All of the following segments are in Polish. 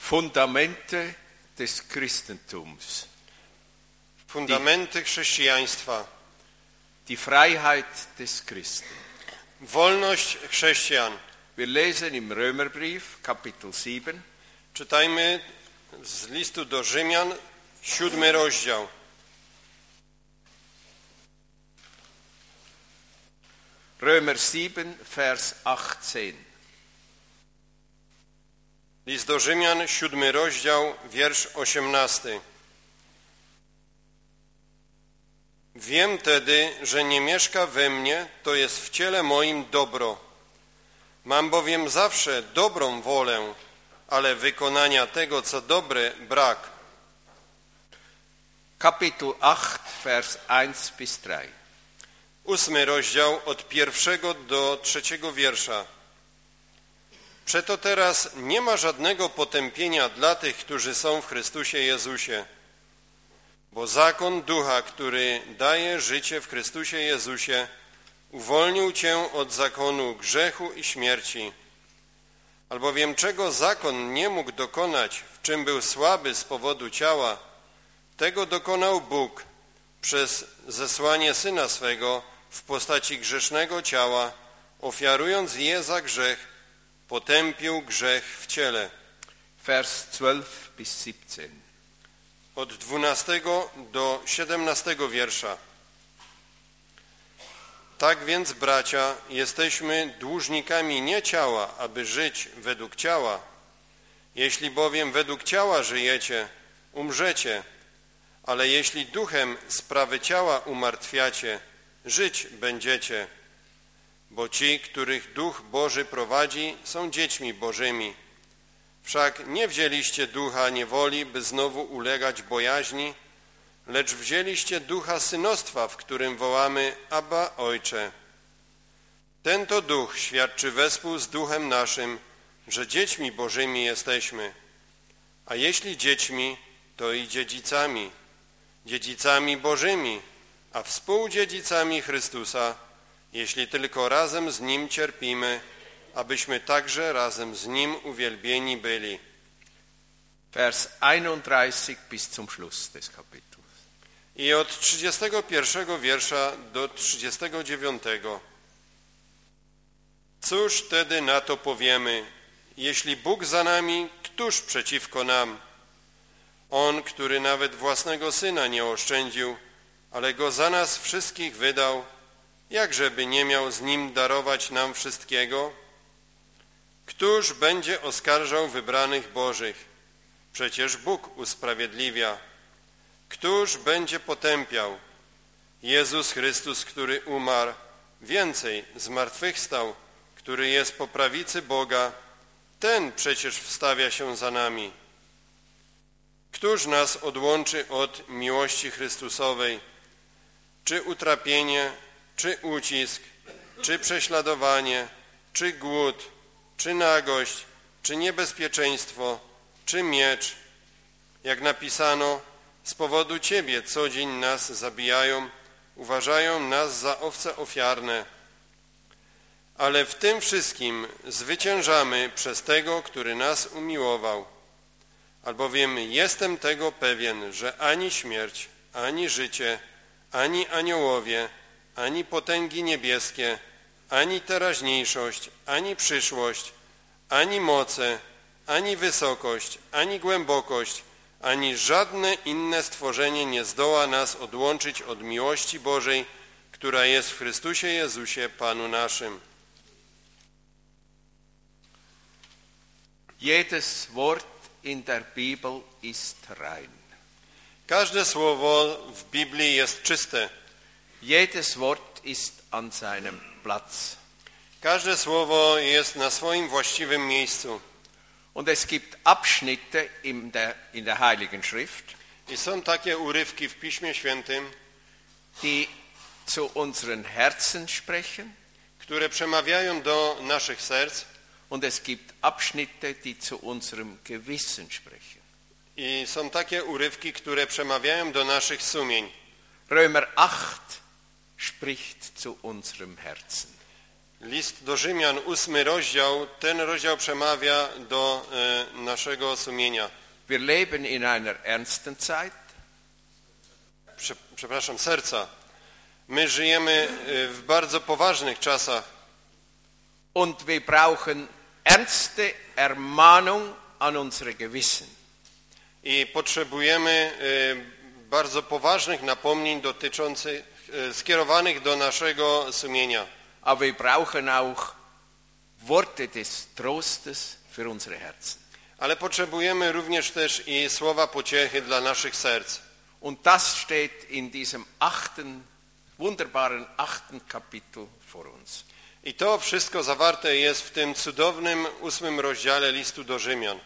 Fundamente des Christentums. Fundamenty chrześcijaństwa. Die Freiheit des Christen. Wolność chrześcijan. Wir lesen im Römerbrief, Kapitel 7. Czytajmy z listu do Rzymian, 7 rozdział. Römer 7, Vers 18. List do Rzymian, 7 rozdział, wiersz 18. Wiem tedy, że nie mieszka we mnie, to jest w ciele moim dobro. Mam bowiem zawsze dobrą wolę, ale wykonania tego, co dobre, brak. Kapitel 8, Vers 1 bis 3. 8 rozdział od 1 do 3 wiersza. Przeto teraz nie ma żadnego potępienia dla tych, którzy są w Chrystusie Jezusie. Bo zakon ducha, który daje życie w Chrystusie Jezusie, uwolnił cię od zakonu grzechu i śmierci. Albowiem czego zakon nie mógł dokonać, w czym był słaby z powodu ciała, tego dokonał Bóg przez zesłanie Syna swego w postaci grzesznego ciała, ofiarując je za grzech, potępił grzech w ciele. Vers 12 bis 17. Od 12 do 17 wiersza. Tak więc, bracia, jesteśmy dłużnikami nie ciała, aby żyć według ciała. Jeśli bowiem według ciała żyjecie, umrzecie, ale jeśli duchem sprawy ciała umartwiacie, żyć będziecie. Bo ci, których Duch Boży prowadzi, są dziećmi Bożymi. Wszak nie wzięliście ducha niewoli, by znowu ulegać bojaźni, lecz wzięliście ducha synostwa, w którym wołamy Abba, Ojcze. Ten to duch świadczy wespół z duchem naszym, że dziećmi Bożymi jesteśmy. A jeśli dziećmi, to i dziedzicami, dziedzicami Bożymi, a współdziedzicami Chrystusa, jeśli tylko razem z Nim cierpimy, abyśmy także razem z Nim uwielbieni byli. Vers 31 bis zum Schluss des Kapitels. I od 31 wiersza do 39. Cóż tedy na to powiemy? Jeśli Bóg za nami, któż przeciwko nam? On, który nawet własnego Syna nie oszczędził, ale Go za nas wszystkich wydał, jakżeby nie miał z Nim darować nam wszystkiego? Któż będzie oskarżał wybranych Bożych? Przecież Bóg usprawiedliwia. Któż będzie potępiał? Jezus Chrystus, który umarł, więcej zmartwychwstał, który jest po prawicy Boga, ten przecież wstawia się za nami. Któż nas odłączy od miłości Chrystusowej? Czy utrapienie, czy ucisk, czy prześladowanie, czy głód, czy nagość, czy niebezpieczeństwo, czy miecz? Jak napisano, z powodu Ciebie co dzień nas zabijają, uważają nas za owce ofiarne. Ale w tym wszystkim zwyciężamy przez Tego, który nas umiłował. Albowiem jestem tego pewien, że ani śmierć, ani życie, ani aniołowie, ani potęgi niebieskie, ani teraźniejszość, ani przyszłość, ani moce, ani wysokość, ani głębokość, ani żadne inne stworzenie nie zdoła nas odłączyć od miłości Bożej, która jest w Chrystusie Jezusie, Panu naszym. Jedes Wort in der Bibel ist rein. Każde słowo w Biblii jest czyste. Jedes Wort ist an seinem Platz. Każde słowo jest na swoim właściwym miejscu. Und es gibt Abschnitte in der Heiligen Schrift, I są takie urywki w Piśmie Świętym, die zu unseren Herzen sprechen, które przemawiają do naszych serc, und es gibt Abschnitte, die zu unserem Gewissen sprechen. i są takie urywki, które przemawiają do naszych sumień. Römer 8 spricht zu unserem Herzen. List do Rzymian, 8 rozdział, ten rozdział przemawia do naszego sumienia. Wir leben in einer ernsten Zeit. Serca. My żyjemy w bardzo poważnych czasach. Und wir brauchen ernste Ermahnung an unsere Gewissen. I potrzebujemy bardzo poważnych napomnień skierowanych do naszego sumienia. Aber wir brauchen auch Worte des Trostes für unsere Herzen. Ale potrzebujemy również też i słowa pociechy dla naszych serc. Und das steht in diesem wunderbaren 8. Kapitel vor uns. I to wszystko zawarte jest w tym cudownym 8. rozdziale listu do Rzymian.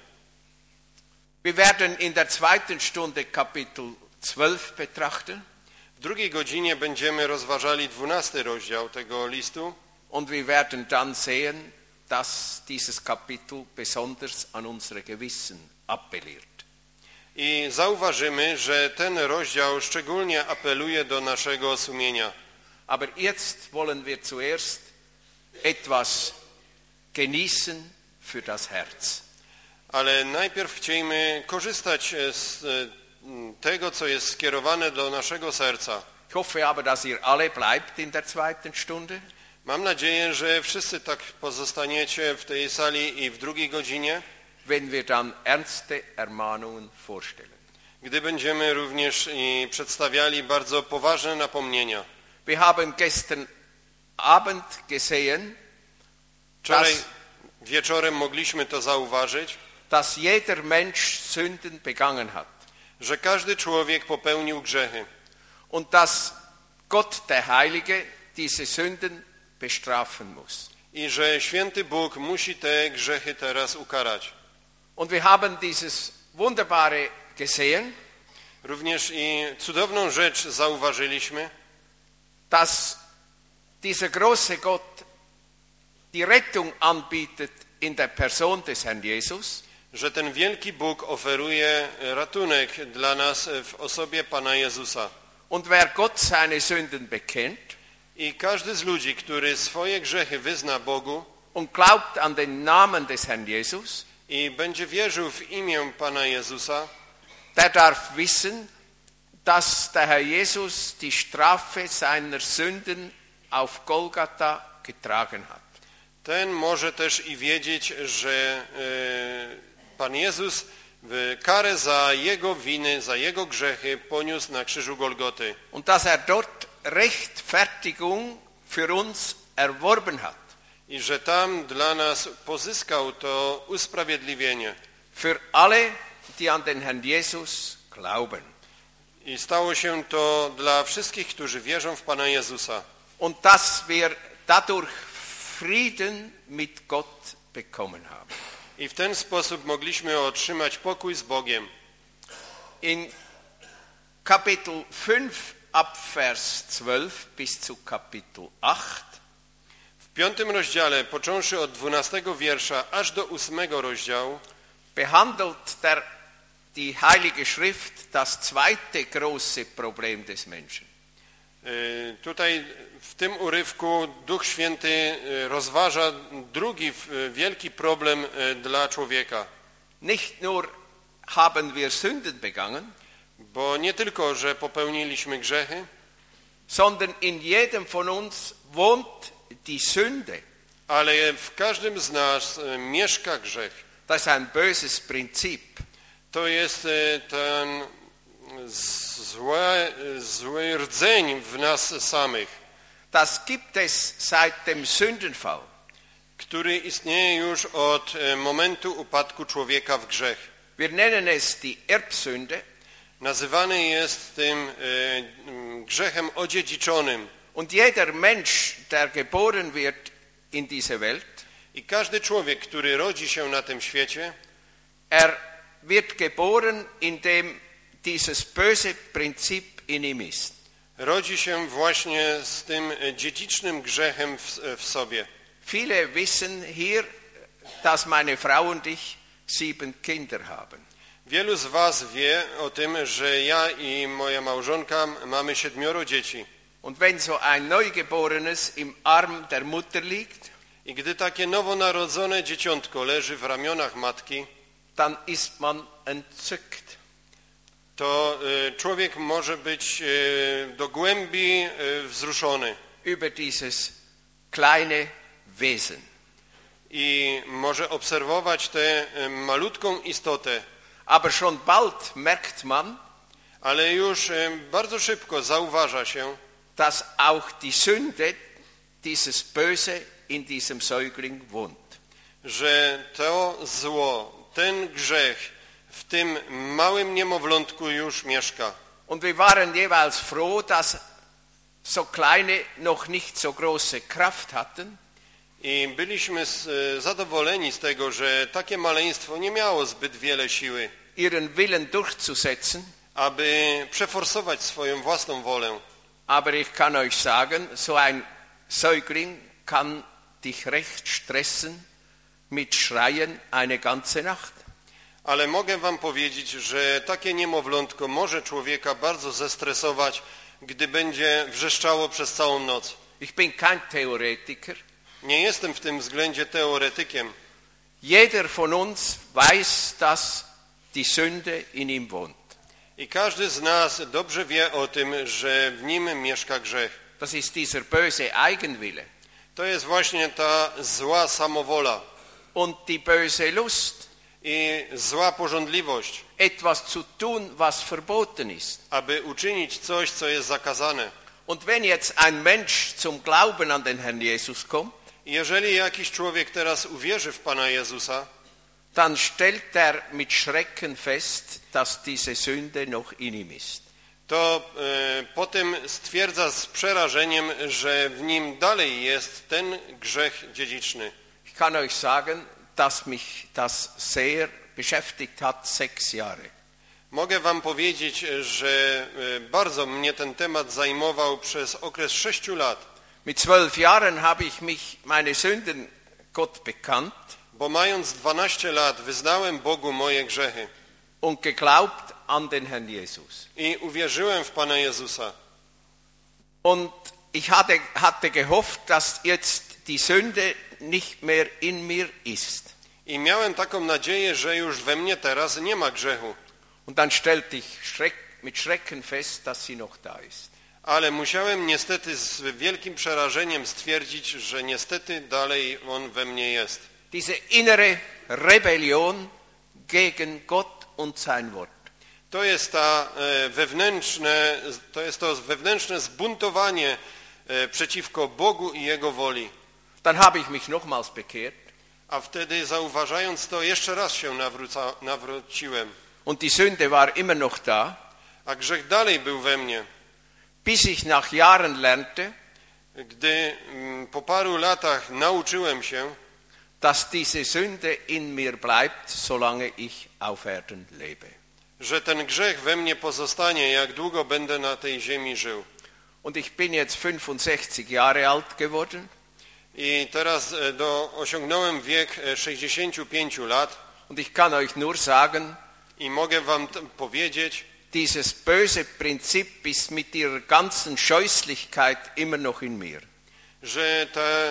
Wir werden in der zweiten Stunde Kapitel 12 betrachten. W drugiej godzinie będziemy rozważali 12 rozdział tego listu. Und wir werden dann sehen, dass dieses Kapitel besonders an unsere Gewissen appelliert. I zauważymy, że ten rozdział szczególnie apeluje do naszego sumienia. Aber jetzt wollen wir zuerst etwas genießen für das Herz. Ale najpierw chcielibyśmy korzystać z tego, co jest skierowane do naszego serca. Ich hoffe aber, dass ihr alle bleibt in der zweiten Stunde. Mam nadzieję, że wszyscy tak pozostaniecie w tej sali i w drugiej godzinie, wenn wir dann ernste Ermahnungen vorstellen. gdy będziemy również i przedstawiali bardzo poważne napomnienia. Wir haben gestern Abend gesehen, Wczoraj wieczorem mogliśmy to zauważyć, dass jeder Mensch Sünden begangen hat. że każdy człowiek popełnił grzechy Und dass Gott, der Heilige, diese Sünden bestrafen muss. i że święty Bóg musi te grzechy teraz ukarać. Und wir haben dieses Wunderbare gesehen, Również i cudowną rzecz zauważyliśmy, dass dieser große Gott die Rettung anbietet in der Person des Herrn Jesus, że ten wielki Bóg oferuje ratunek dla nas w osobie Pana Jezusa. und wer Gott seine Sünden bekennt I każdy z ludzi, który swoje grzechy wyzna Bogu und glaubt an den Namen des Herrn Jesus, i będzie wierzył w imię Pana Jezusa, der darf wissen, dass der Herr Jesus die Strafe seiner Sünden auf Golgatha getragen hat. ten może też i wiedzieć, że Pan Jezus karę za jego winy, za jego grzechy poniósł na krzyżu Golgoty. Und dass dort Rechtfertigung für uns erworben hat. I że tam dla nas pozyskał to usprawiedliwienie. Für alle, die an den Herrn Jesus glauben. I stało się to dla wszystkich, którzy wierzą w Pana Jezusa. Und dass wir dadurch Frieden mit Gott bekommen haben. I w ten sposób mogliśmy otrzymać pokój z Bogiem. In Kapitel 5 ab Vers 12 bis zu Kapitel 8 W 5 rozdziale, począwszy od 12 wiersza aż do 8 rozdziału, behandelt die Heilige Schrift das zweite große Problem des Menschen. Tutaj w tym urywku Duch Święty rozważa drugi wielki problem dla człowieka. Nicht nur haben wir Sünden begangen, Bo nie tylko, że popełniliśmy grzechy, sondern in jedem von uns wohnt die Sünde. ale w każdym z nas mieszka grzech. Das ist ein böses Prinzip. To jest ten zły rdzeń w nas samych, Das gibt es seit dem Sündenfall. który istnieje już od momentu upadku człowieka w grzech. Wir nennen es die Erbsünde. Nazywany jest tym grzechem odziedziczonym. Und jeder Mensch, der geboren wird in diese Welt, I każdy człowiek, który rodzi się na tym świecie, wird geboren, indem dieses böse Prinzip in ihm ist. rodzi się właśnie z tym dziedzicznym grzechem w sobie. Viele wissen hier, dass meine Frau und ich 7 Kinder haben. Wielu z was wie o tym, że ja i moja małżonka mamy 7 dzieci. Und wenn so ein Neugeborenes im Arm der Mutter liegt, I gdy takie nowonarodzone dzieciątko leży w ramionach matki, dann ist man entzückt. To człowiek może być do głębi wzruszony Über dieses kleine Wesen. i może obserwować tę malutką istotę, Aber schon bald merkt man, ale już bardzo szybko zauważa się, dass auch die Sünde, dieses Böse in diesem Säugling wohnt. że to zło, ten grzech w tym małym niemowlątku już mieszka. Und wir waren jeweils froh, dass so kleine noch nicht so große Kraft hatten, I byliśmy zadowoleni z tego, że takie maleństwo nie miało zbyt wiele siły, ihren Willen durchzusetzen. aby przeforsować swoją własną wolę. Aber ich kann euch sagen, so ein Säugling kann dich recht stressen mit Schreien eine ganze Nacht. Ale mogę wam powiedzieć, że takie niemowlątko może człowieka bardzo zestresować, gdy będzie wrzeszczało przez całą noc. Ich bin kein Theoretiker. Nie jestem w tym względzie teoretykiem. Jeder von uns weiß, dass die Sünde in ihm wohnt. I każdy z nas dobrze wie o tym, że w nim mieszka grzech. Das ist dieser böse Eigenwille To jest właśnie ta zła samowola und die böse Lust, i zła pożądliwość, etwas zu tun, was verboten ist. aby uczynić coś, co jest zakazane. Und wenn jetzt ein Mensch zum Glauben an den Herrn Jesus kommt, I jeżeli jakiś człowiek teraz uwierzy w Pana Jezusa, dann stellt er mit Schrecken fest, dass diese Sünde noch in ihm ist. to potem stwierdza z przerażeniem, że w nim dalej jest ten grzech dziedziczny. Ich kann euch sagen, dass mich das sehr beschäftigt hat, 6 Jahre. Mogę wam powiedzieć, że bardzo mnie ten temat zajmował przez okres 6 lat, Mit 12 Jahren habe ich meine Sünden Gott bekannt bo mając 12 lat wyznałem Bogu moje grzechy und geglaubt an den Herrn Jesus. i uwierzyłem w Pana Jezusa. Und ich hatte gehofft, dass jetzt die Sünde nicht mehr in mir ist. I miałem taką nadzieję, że już we mnie teraz nie ma grzechu. Und dann stellte ich mit Schrecken fest, dass sie noch da ist. Ale musiałem niestety z wielkim przerażeniem stwierdzić, że niestety dalej on we mnie jest. Diese innere Rebellion gegen Gott und sein Wort. To jest to wewnętrzne zbuntowanie przeciwko Bogu i Jego woli. Dann habe ich mich nochmals bekehrt. A wtedy zauważając to, jeszcze raz się nawróciłem. Und die Sünde war immer noch da, A grzech dalej był we mnie. bis ich nach Jahren lernte, Gdy po paru latach nauczyłem się, dass diese Sünde in mir bleibt, solange ich auf Erden lebe. że ten grzech we mnie pozostanie, jak długo będę na tej ziemi żył. Und ich bin jetzt 65 Jahre alt geworden. I teraz osiągnąłem wiek 65 lat Und ich kann euch nur sagen, i mogę wam powiedzieć, dieses böse Prinzip ist mit ihrer ganzen Scheußlichkeit immer noch in mir. że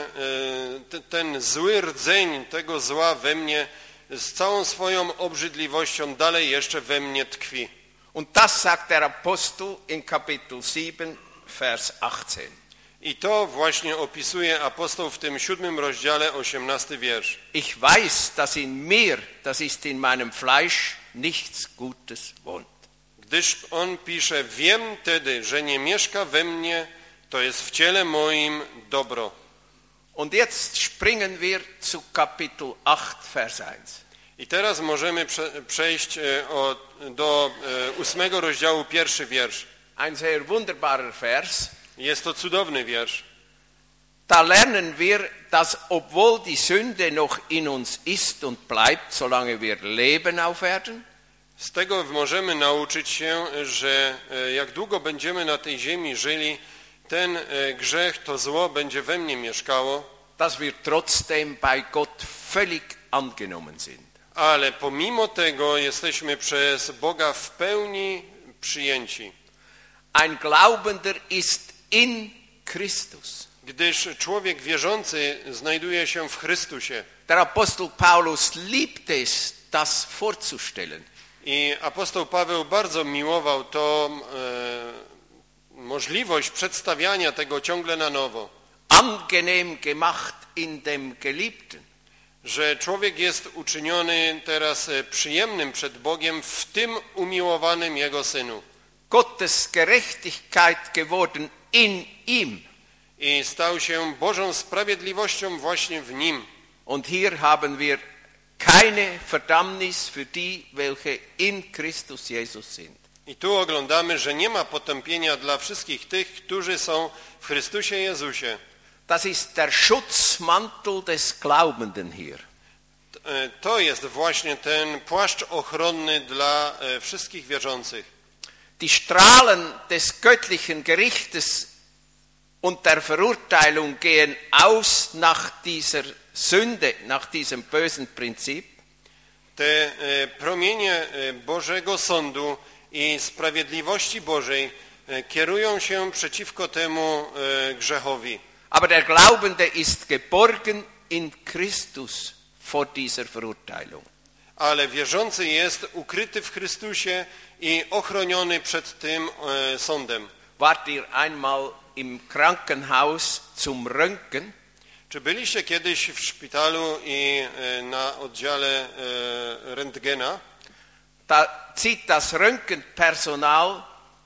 ten zły rdzeń tego zła we mnie z całą swoją obrzydliwością dalej jeszcze we mnie tkwi. Und das sagt der Apostel in Kapitel 7, Vers 18. I to właśnie opisuje apostoł w tym 7 rozdziale, 18 wiersz. Ich weiß, dass in mir, das ist in meinem Fleisch, nichts Gutes wohnt. Gdyż on pisze, wiem tedy, że nie mieszka we mnie, to jest w ciele moim dobro. Und jetzt springen wir zu Kapitel 8, Vers 1. I teraz możemy przejść do 8 rozdziału, 1 wiersz. Ein sehr wunderbarer Vers. Jest to cudowny wiersz. Da lernen wir, dass obwohl die Sünde noch in uns ist und bleibt, solange wir leben auf Erden, Z tego możemy nauczyć się, że jak długo będziemy na tej ziemi żyli, ten grzech, to zło będzie we mnie mieszkało, dass wir trotzdem bei Gott völlig angenommen sind. ale pomimo tego jesteśmy przez Boga w pełni przyjęci. Ein Glaubender ist in Christus. Gdyż człowiek wierzący znajduje się w Chrystusie. Der Apostel Paulus liebt es, das vorzustellen. I apostoł Paweł bardzo miłował możliwość przedstawiania tego ciągle na nowo. Angenehm gemacht in dem Geliebten. Że człowiek jest uczyniony teraz przyjemnym przed Bogiem w tym umiłowanym Jego Synu. Gottes Gerechtigkeit geworden in ihm. I stał się Bożą sprawiedliwością właśnie w Nim. Und hier haben wir keine Verdammnis für die, welche in Christus Jesus sind. I tu oglądamy, że nie ma potępienia dla wszystkich tych, którzy są w Chrystusie Jezusie. Das ist der Schutzmantel des Glaubenden hier. To jest właśnie ten płaszcz ochronny dla wszystkich wierzących. Die Strahlen des göttlichen Gerichtes und der Verurteilung gehen aus nach dieser Sünde, nach diesem bösen Prinzip. Te promienie Bożego Sądu i sprawiedliwości Bożej kierują się przeciwko temu grzechowi. Aber der Glaubende ist geborgen in Christus vor dieser Verurteilung. Ale wierzący jest ukryty w Chrystusie i ochroniony przed tym sądem. Wart ihr einmal im Krankenhaus zum Röntgen? Czy byliście kiedyś w szpitalu i na oddziale rentgena? Da zieht das Röntgenpersonal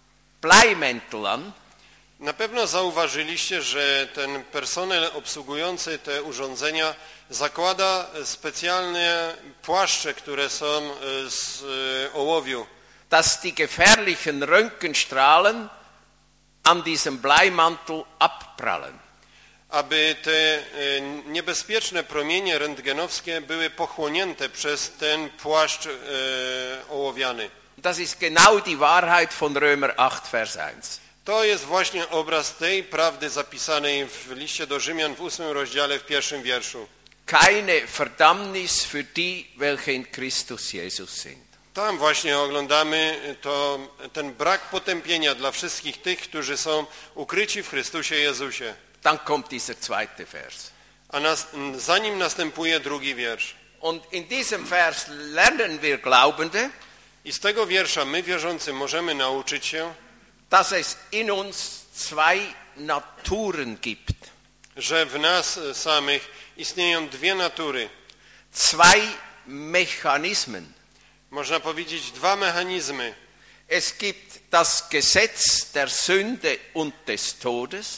Bleimäntel an. Na pewno zauważyliście, że ten personel obsługujący te urządzenia zakłada specjalne płaszcze, które są z ołowiu. Dass die gefährlichen Röntgenstrahlen an diesem Bleimantel abprallen. Aby te niebezpieczne promienie rentgenowskie były pochłonięte przez ten płaszcz ołowiany. Das ist genau die Wahrheit von Römer 8, Vers 1. To jest właśnie obraz tej prawdy zapisanej w liście do Rzymian w 8 rozdziale w 1 wierszu. Keine Verdammnis für die, welche in Christus Jesus sind. Tam właśnie oglądamy ten brak potępienia dla wszystkich tych, którzy są ukryci w Chrystusie Jezusie. Dann kommt dieser zweite Vers. A za nim następuje drugi wiersz. Und in diesem Vers lernen wir Glaubende, I z tego wiersza my wierzący możemy nauczyć się, dass es in uns zwei Naturen gibt. że w nas samych istnieją dwie natury. Zwei Mechanismen. Można powiedzieć dwa mechanizmy. Es gibt das Gesetz der Sünde und des Todes.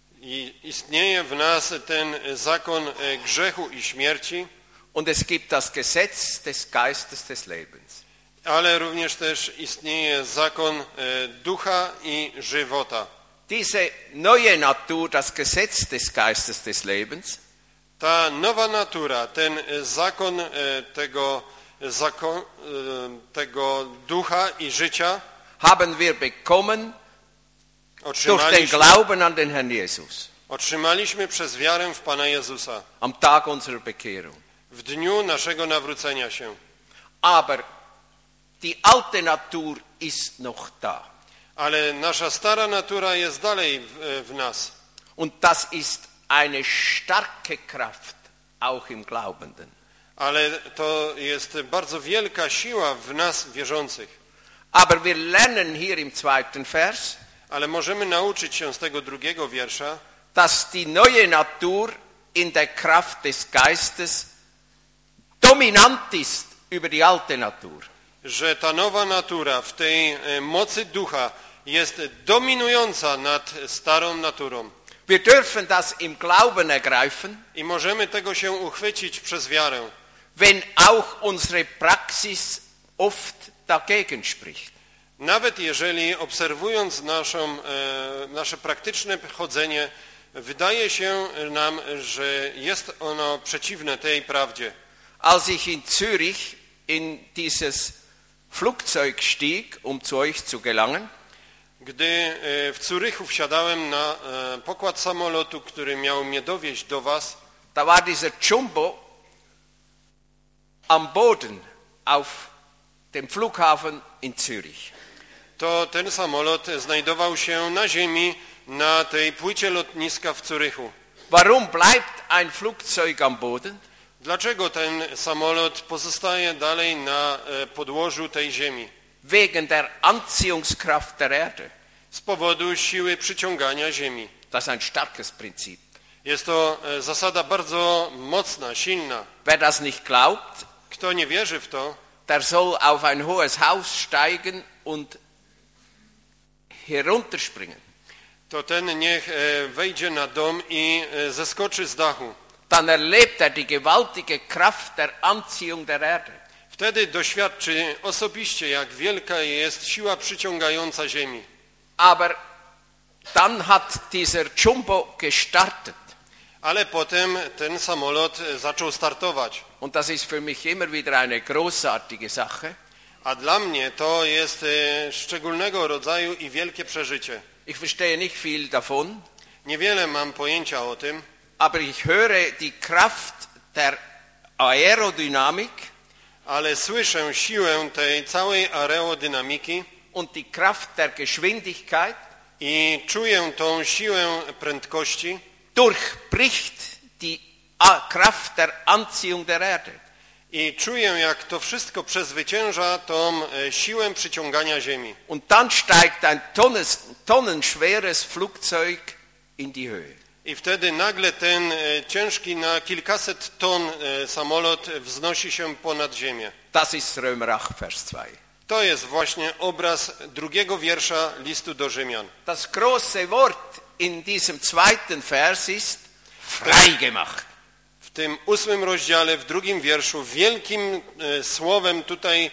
I istnieje w nas ten zakon grzechu i śmierci. Und es gibt das Gesetz des Geistes des Lebens. Ale również też istnieje zakon ducha i żywota. Diese neue Natur, das Gesetz des Geistes des Lebens, Ta nowa natura, ten zakon tego ducha i życia haben wir bekommen durch den Glauben an den Herrn Jesus. Otrzymaliśmy przez wiarę w Pana Jezusa. Am Tag unserer Bekehrung. W dniu naszego nawrócenia się. Aber die alte Natur ist noch da. Ale nasza stara natura jest dalej w nas. Und das ist eine starke Kraft, auch im Glaubenden. Ale to jest bardzo wielka siła w nas wierzących. Aber wir lernen hier im zweiten Vers, Ale możemy nauczyć się z tego drugiego wiersza, dass die neue Natur in der Kraft des Geistes dominant ist über die alte Natur. że ta nowa natura w tej mocy ducha jest dominująca nad starą naturą. Wir dürfen das im Glauben ergreifen, I możemy tego się uchwycić przez wiarę. wenn auch unsere Praxis oft dagegen spricht. Nawet jeżeli obserwując nasze praktyczne chodzenie, wydaje się nam, że jest ono przeciwne tej prawdzie. Als ich in Zürich in dieses Flugzeug stieg, zu euch zu gelangen, Gdy w Zurychu wsiadałem na pokład samolotu, który miał mnie dowieźć do was, da war dieser Jumbo am Boden auf dem Flughafen in Zürich. to ten samolot znajdował się na ziemi na tej płycie lotniska w Zurychu. Warum bleibt ein Flugzeug am Boden? Dlaczego ten samolot pozostaje dalej na podłożu tej ziemi? Wegen der Anziehungskraft der Erde. Z powodu siły przyciągania ziemi. Das ist ein starkes Prinzip. Jest to zasada bardzo mocna, silna. Wer das nicht glaubt, Kto nie wierzy w to, der soll auf ein hohes Haus steigen und herunterspringen. to ten niech wejdzie na dom i zeskoczy z dachu. Dann erlebt er die gewaltige Kraft der Anziehung der Erde. Wtedy doświadczy osobiście, jak wielka jest siła przyciągająca ziemi. Aber dann hat dieser Jumbo gestartet. Ale potem ten samolot zaczął startować. Und das ist für mich immer wieder eine großartige Sache. A dla mnie to jest szczególnego rodzaju i wielkie przeżycie. Ich verstehe nicht viel davon, Niewiele mam pojęcia o tym, aber ich höre die Kraft der Aerodynamik ale słyszę siłę tej całej aerodynamiki und die Kraft der Geschwindigkeit i czuję tą siłę prędkości, durchbricht die Kraft der Anziehung der Erde. i czuję, jak to wszystko przezwycięża tą siłę przyciągania ziemi. Und dann steigt ein tonnenschweres Flugzeug in die Höhe. I wtedy nagle ten ciężki na kilkaset ton samolot wznosi się ponad ziemię. Das ist Römer 8, Vers 2. To jest właśnie obraz drugiego wiersza listu do Rzymian. Das große Wort in diesem zweiten Vers ist freigemacht. W tym 8 rozdziale, w drugim wierszu, wielkim słowem tutaj,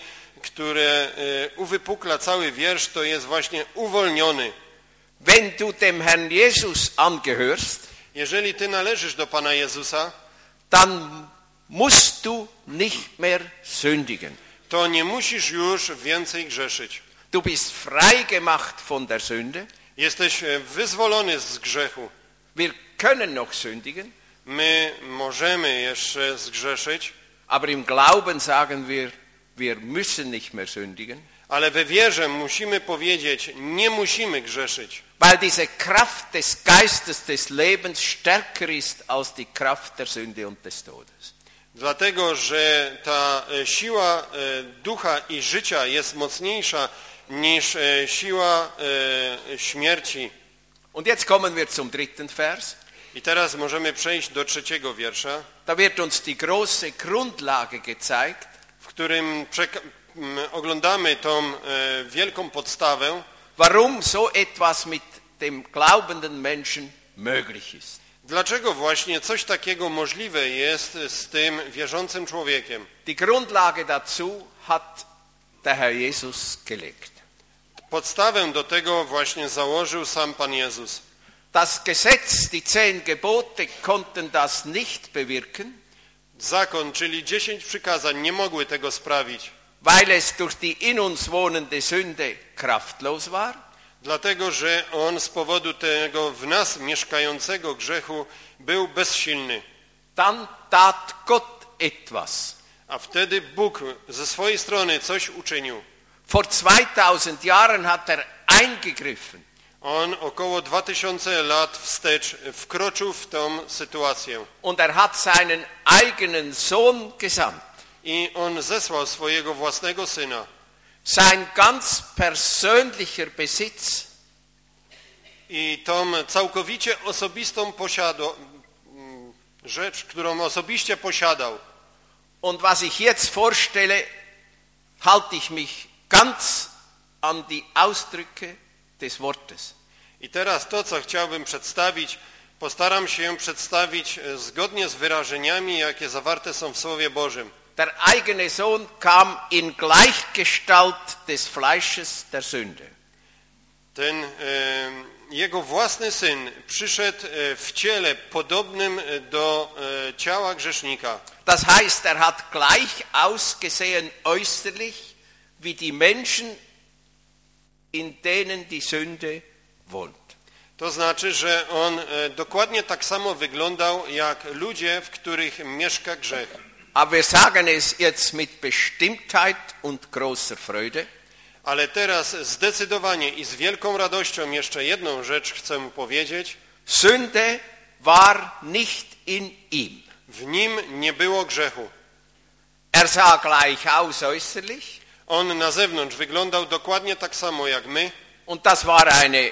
które uwypukla cały wiersz, to jest właśnie uwolniony. Wenn du dem Herrn Jesus angehörst, Jeżeli ty należysz do Pana Jezusa, dann musst du nicht mehr sündigen. to nie musisz już więcej grzeszyć. Du bist freigemacht von der Sünde. Jesteś wyzwolony z grzechu. Wir können noch sündigen, My możemy jeszcze zgrzeszyć, aber im Glauben sagen wir müssen nicht mehr sündigen, ale we wierze musimy powiedzieć, nie musimy grzeszyć. weil diese Kraft des Geistes des Lebens stärker ist als die Kraft der Sünde und des Todes. Dlatego, że ta siła ducha i życia jest mocniejsza niż siła śmierci. Und jetzt kommen wir zum dritten Vers. I teraz możemy przejść do 3 wiersza, Da wird uns die große Grundlage gezeigt, w którym oglądamy tą wielką podstawę, warum so etwas mit dem glaubenden Menschen möglich ist. dlaczego właśnie coś takiego możliwe jest z tym wierzącym człowiekiem. Die Grundlage dazu hat der Herr Jesus gelegt. Podstawę do tego właśnie założył sam Pan Jezus. Das Gesetz, die 10 Gebote konnten das nicht bewirken, Zakon, czyli 10 przykazań, nie mogły tego sprawić, weil es durch die in uns wohnende Sünde kraftlos war. dlatego że on z powodu tego w nas mieszkającego grzechu był bezsilny. Dann tat Gott etwas. A wtedy Bóg ze swojej strony coś uczynił. Vor 2000 Jahren hat er eingegriffen. On około 2000 lat wstecz wkroczył w tą sytuację. Und er hat seinen eigenen Sohn gesandt. I on zesłał swojego własnego syna. Sein ganz persönlicher Besitz. I tą całkowicie osobistą rzecz, którą osobiście posiadał. Und was ich jetzt vorstelle, halte ich mich ganz an die Ausdrücke des Wortes. I teraz to, co chciałbym przedstawić, postaram się przedstawić zgodnie z wyrażeniami, jakie zawarte są w Słowie Bożym. Der eigene Sohn kam in Gleichgestalt des Fleisches der Sünde. Ten jego własny syn przyszedł w ciele podobnym do ciała grzesznika. Das heißt, er hat gleich ausgesehen äußerlich wie die Menschen, in denen die Sünde wohnt. To znaczy, że on dokładnie tak samo wyglądał jak ludzie, w których mieszka grzech. Aber wir sagen es jetzt mit Bestimmtheit und großer Freude. Ale teraz zdecydowanie i z wielką radością jeszcze jedną rzecz chcę powiedzieć. Sünde war nicht in ihm. W nim nie było grzechu. Er sah gleich aus äußerlich. On na zewnątrz wyglądał dokładnie tak samo jak my. Und das war eine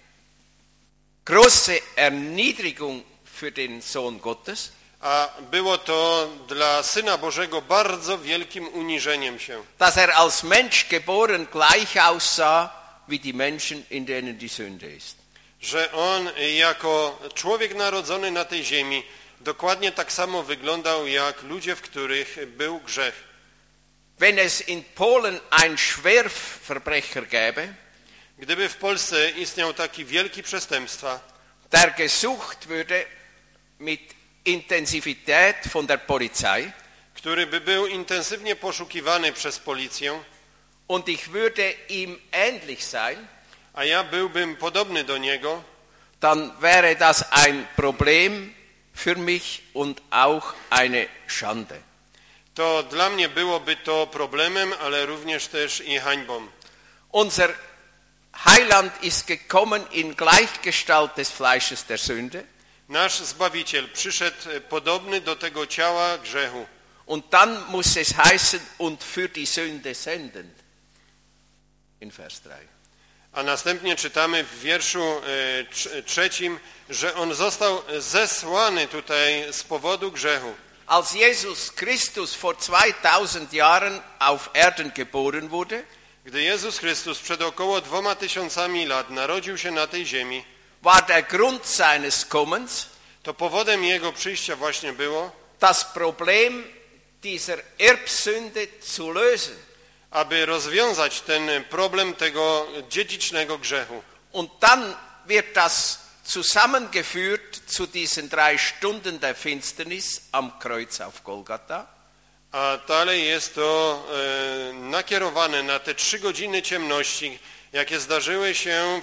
große Erniedrigung für den Sohn Gottes. A było to dla Syna Bożego bardzo wielkim uniżeniem się. Dass er als Mensch geboren gleich aussah wie die Menschen, in denen die Sünde ist. Że on jako człowiek narodzony na tej ziemi dokładnie tak samo wyglądał jak ludzie, w których był grzech. Wenn es in Polen ein Schwerverbrecher gäbe, Gdyby w Polsce istniał taki wielki przestępstwa, der gesucht würde mit Intensivität von der Polizei, który by był intensywnie poszukiwany przez policję, und ich würde ihm ähnlich sein, a ja byłbym podobny do niego, dann wäre das ein Problem für mich und auch eine Schande. to dla mnie byłoby to problemem, ale również też i hańbą. Unser Heiland ist gekommen in Gleichgestalt des Fleisches der Sünde. Nasz Zbawiciel przyszedł podobny do tego ciała grzechu. Und dann muss es heißen, und für die Sünde sendend. In Vers 3. A następnie czytamy w wierszu 3, że on został zesłany tutaj z powodu grzechu. Als Jesus Christus vor 2000 Jahren auf Erden geboren wurde, Gdy Jezus Chrystus przed około 2000 lat narodził się na tej ziemi, war der Grund seines Kommens, to powodem Jego przyjścia właśnie było, das Problem dieser Erbsünde zu lösen. aby rozwiązać ten problem tego dziedzicznego grzechu. Und dann wird das zusammengeführt zu diesen 3 Stunden der Finsternis am Kreuz auf Golgatha. A dalej jest to nakierowane na te 3 godziny ciemności, jakie zdarzyły się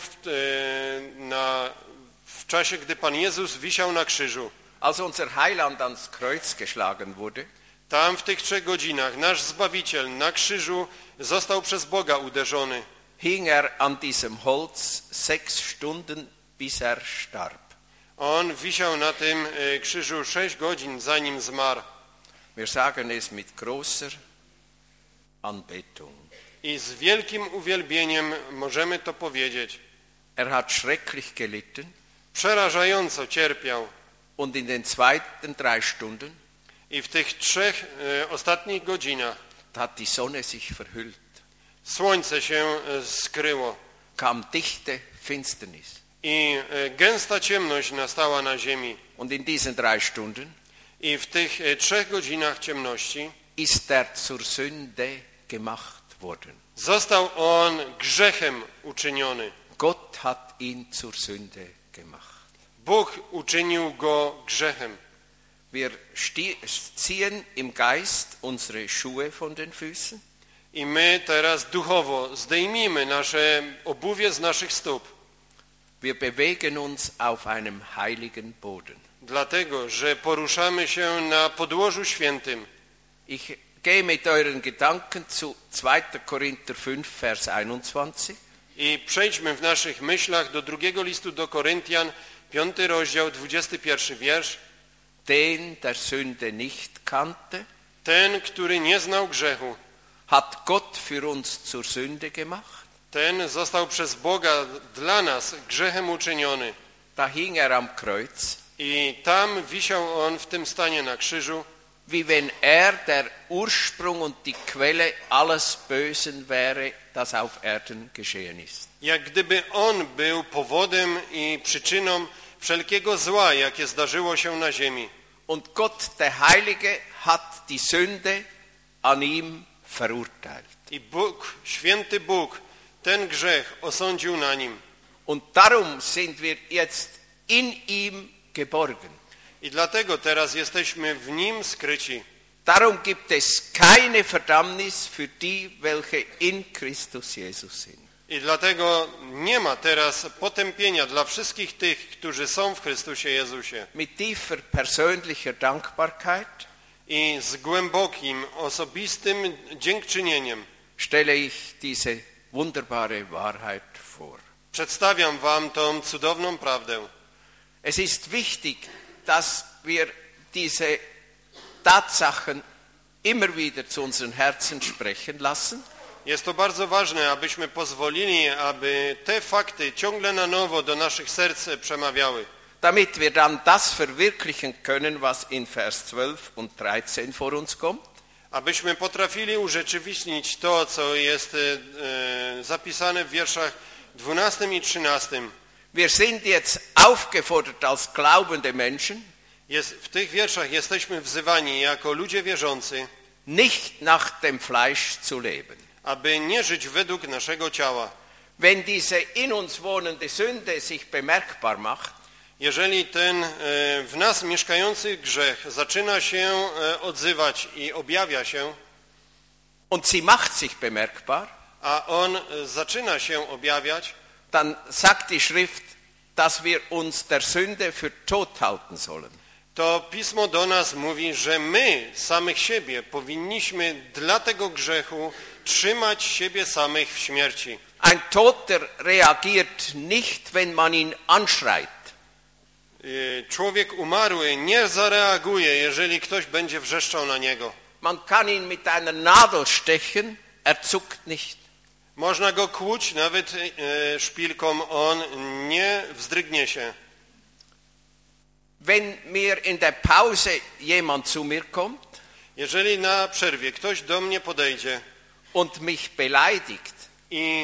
w czasie, gdy Pan Jezus wisiał na krzyżu. Als unser Heiland ans Kreuz geschlagen wurde, Tam w tych 3 godzinach nasz Zbawiciel na krzyżu został przez Boga uderzony. hing er an diesem Holz 6 Stunden, bis er starb. On wisiał na tym krzyżu 6 godzin, zanim zmarł. Wir sagen es mit großer Anbetung. I z wielkim uwielbieniem możemy to powiedzieć. Er hat schrecklich gelitten Przerażająco cierpiał. und in den zweiten 3 Stunden I w tych 3 ostatnich godzinach hat die Sonne sich verhüllt, słońce się skryło kam dichte Finsternis. i gęsta ciemność nastała na ziemi. Und in diesen 3 Stunden I w tych 3 godzinach ciemności ist er zur Sünde gemacht worden. został on grzechem uczyniony. Gott hat ihn zur Sünde gemacht. Bóg uczynił go grzechem. Wir ziehen im Geist unsere Schuhe von den Füßen. I my teraz duchowo zdejmijmy nasze obuwie z naszych stóp. Wir bewegen uns auf einem heiligen Boden. Dlatego, że poruszamy się na podłożu świętym. Ich gehe mit euren Gedanken zu 2. Korinther 5, Vers 21. I przejdźmy w naszych myślach do 2 listu do Koryntian, 5 rozdział, 21 wiersz. Den der Sünde nicht kannte, Ten, który nie znał grzechu, hat Gott für uns zur Sünde gemacht. ten został przez Boga dla nas grzechem uczyniony. Da hing er am Kreuz, I tam wisiał on w tym stanie na krzyżu, wie wenn er der Ursprung und die Quelle alles Bösen wäre, das auf Erden geschehen ist. jak gdyby on był powodem i przyczyną wszelkiego zła, jakie zdarzyło się na ziemi. Und Gott, der Heilige, hat die Sünde an ihm verurteilt. I Bóg, święty Bóg, ten grzech osądził na nim. Und darum sind wir jetzt in ihm geborgen. I dlatego teraz jesteśmy w nim skryci. Darum gibt es keine Verdammnis für die, welche in Christus Jesus sind. I dlatego nie ma teraz potępienia dla wszystkich tych, którzy są w Chrystusie Jezusie. Mit tiefer persönlicher Dankbarkeit I z głębokim, osobistym dziękczynieniem stelle ich diese wunderbare Wahrheit vor. przedstawiam wam tą cudowną prawdę. Es ist wichtig, dass wir diese Tatsachen immer wieder zu unseren Herzen sprechen lassen. Jest to bardzo ważne, abyśmy pozwolili, aby te fakty ciągle na nowo do naszych serc przemawiały. Damit wir dann das verwirklichen können, was in Vers 12 und 13 vor uns kommt. Abyśmy potrafili urzeczywistnić to, co jest zapisane w wierszach 12 i 13. Wir sind jetzt aufgefordert als glaubende Menschen, W tych wierszach jesteśmy wzywani jako ludzie wierzący, nicht nach dem Fleisch zu leben. aby nie żyć według naszego ciała. Wenn diese in uns wohnende Sünde sich bemerkbar macht, Jeżeli ten w nas mieszkający grzech zaczyna się odzywać i objawia się, und sie macht sich bemerkbar, a on zaczyna się objawiać, dann sagt die Schrift, dass wir uns der Sünde für tot halten sollen. to Pismo do nas mówi, że my samych siebie powinniśmy dla tego grzechu trzymać siebie samych w śmierci. Ein Toter reagiert nicht, wenn man ihn anschreit. Człowiek umarły nie zareaguje, jeżeli ktoś będzie wrzeszczał na niego. Man kann ihn mit einer Nadel stechen, er zuckt nicht. Można go kłuć nawet szpilką, on nie wzdrygnie się. Wenn mir in der Pause jemand zu mir kommt Jeżeli na przerwie ktoś do mnie podejdzie und mich beleidigt, i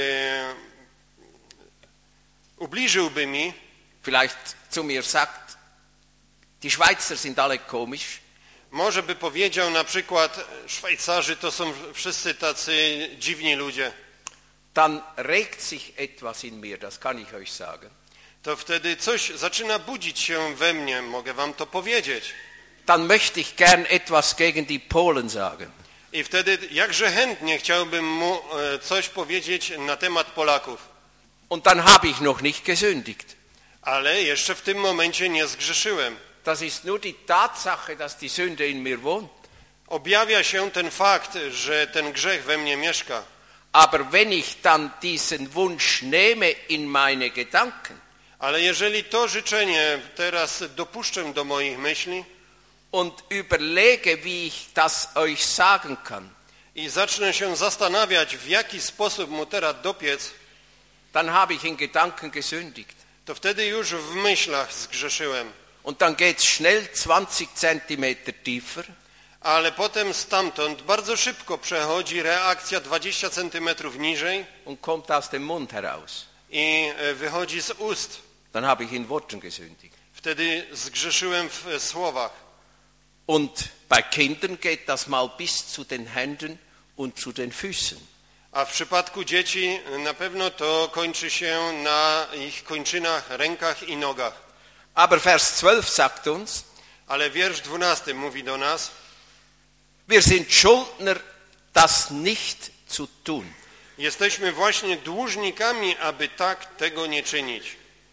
ubliżyłby mi, vielleicht zu mir sagt, die Schweizer sind alle komisch, może by powiedział na przykład, Szwajcarzy to są wszyscy tacy dziwni ludzie, dann regt sich etwas in mir, das kann ich euch sagen. to wtedy coś zaczyna budzić się we mnie, mogę wam to powiedzieć. Dann möchte ich gern etwas gegen die Polen sagen. I wtedy jakże chętnie chciałbym mu coś powiedzieć na temat Polaków. Und dann habe ich noch nicht gesündigt. Ale jeszcze w tym momencie nie zgrzeszyłem. Das ist nur die Tatsache, dass die Sünde in mir wohnt. Objawia się ten fakt, że ten grzech we mnie mieszka. Aber wenn ich dann diesen Wunsch nehme in meine Gedanken Ale jeżeli to życzenie teraz dopuszczę do moich myśli und überlege, wie ich das euch sagen kann, i zacznę się zastanawiać, w jaki sposób mu teraz dopiec, dann habe ich in Gedanken gesündigt. to wtedy już w myślach zgrzeszyłem. Und dann geht es schnell 20 Zentimeter tiefer. Ale potem stamtąd bardzo szybko przechodzi reakcja 20 centymetrów niżej Und kommt aus dem Mund heraus. i wychodzi z ust. Dann habe ich in Worten gesündigt. Wtedy zgrzeszyłem w słowach. Und bei Kindern geht das mal bis zu den Händen und zu den Füßen. A w przypadku dzieci na pewno to kończy się na ich kończynach, rękach i nogach. Aber Vers 12 sagt uns, Ale wiersz 12 mówi do nas, wir sind Schuldner, das nicht zu tun. jesteśmy właśnie dłużnikami, aby tak tego nie czynić.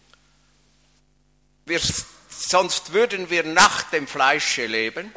Sonst würden wir nach dem Fleische leben.